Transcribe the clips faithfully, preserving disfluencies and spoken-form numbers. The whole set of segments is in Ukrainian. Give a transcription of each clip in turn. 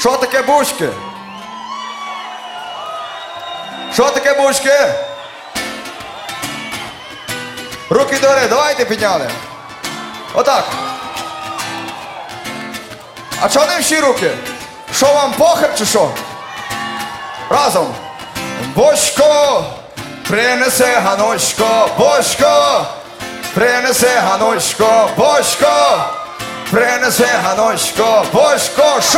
Що таке бучки? Що таке бучки? Руки догори, давайте підняли. Отак. А чого не всі руки? Що вам похер чи що? Разом. Бочко, принеси ганочко, бочко, принеси ганочко, бочко, принеси ганочко, бочко, що?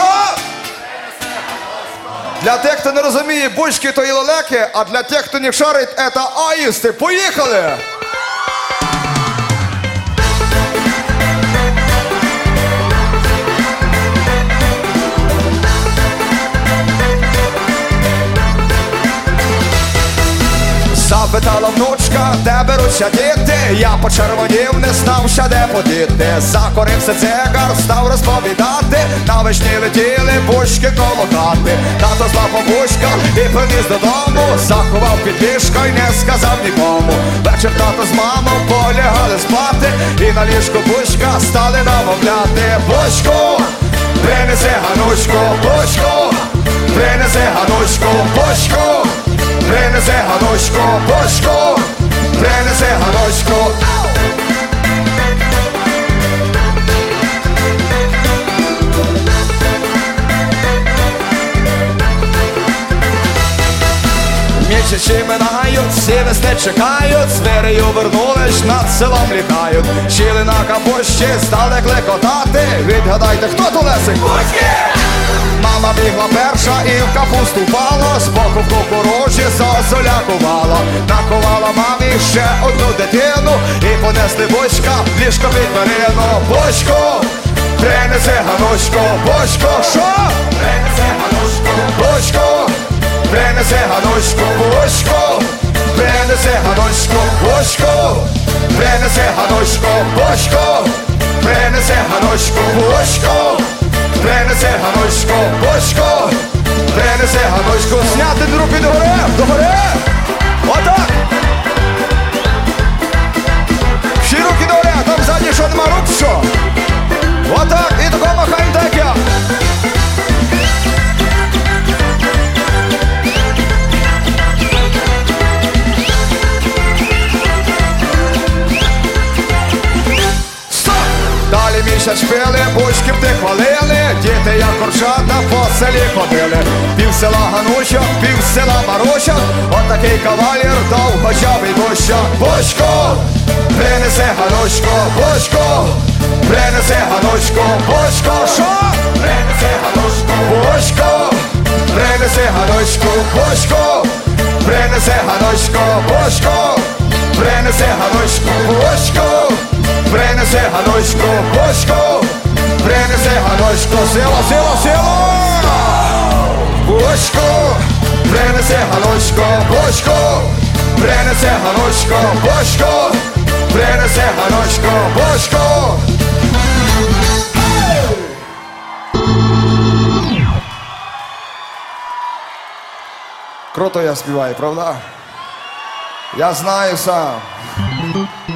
Для тих, хто не розуміє, бучки то і лелеки, а для тих, хто не шарить, це аїсти. Поїхали! Запитала внучка, де беруться діти. Я почервонів, не знав, що де подіти. Закурився цигар, став розповідати. Навесні летіли бучки коло хати. Тато злапав бучка і приніс додому. Заховав під ліжко й не сказав нікому. Вечір тато з мамою полягали спати. І на ліжку бучка стали намовляти. Бучку, принеси ганучку, бучку, принеси ганучку, бучку, принеси ганочку, бочку, принеси ганочку. Місяці минають, всі весни чекають, звірі обернулись, над селом літають. Щіли на капущі, стали клекотати. Відгадайте, хто то Лесик? Бучки! Мама бігла перша і в капусту впала. Збоку в кукурузі зозулякувала. Накувала мамі ще одну дитину і понесли бочка в ліжко під перину. Бочку, принеси ганочку, бочку, що? Принеси ганочку, бочку, принеси ганочку, бочку, принеси ганочку, бочку, принеси ганочку, бочку, принеси ганочку, бочку, принеси ганочку, бочку, принеси ганочку. Зняти руки догори, догори. Отак. Всі руки догори, а там ззаді що, нема рук, що? Отак, і тако махаємо, так я. Далі місяць пили, бучки в тих хвалили. Діти як курчата по селі ходили. Пів села Ганучок, пів села Маручок. Отакий кавалір довгочавий бущак. Бочку, принеси ганочку, бочку, принеси ганочку, бочку, що? Принеси ганочку, бочку, принеси ганочку, бочку, принеси ганочку, бочку, принеси ганочку, бочку, принеси ганочку, бочку, принеси ганочку. Сила, сила, сила! Бочку, принеси ганочку, бочку, принеси ганочку, бочку, принеси ганочку, бочку. Круто я співаю, правда? Я знаю сам.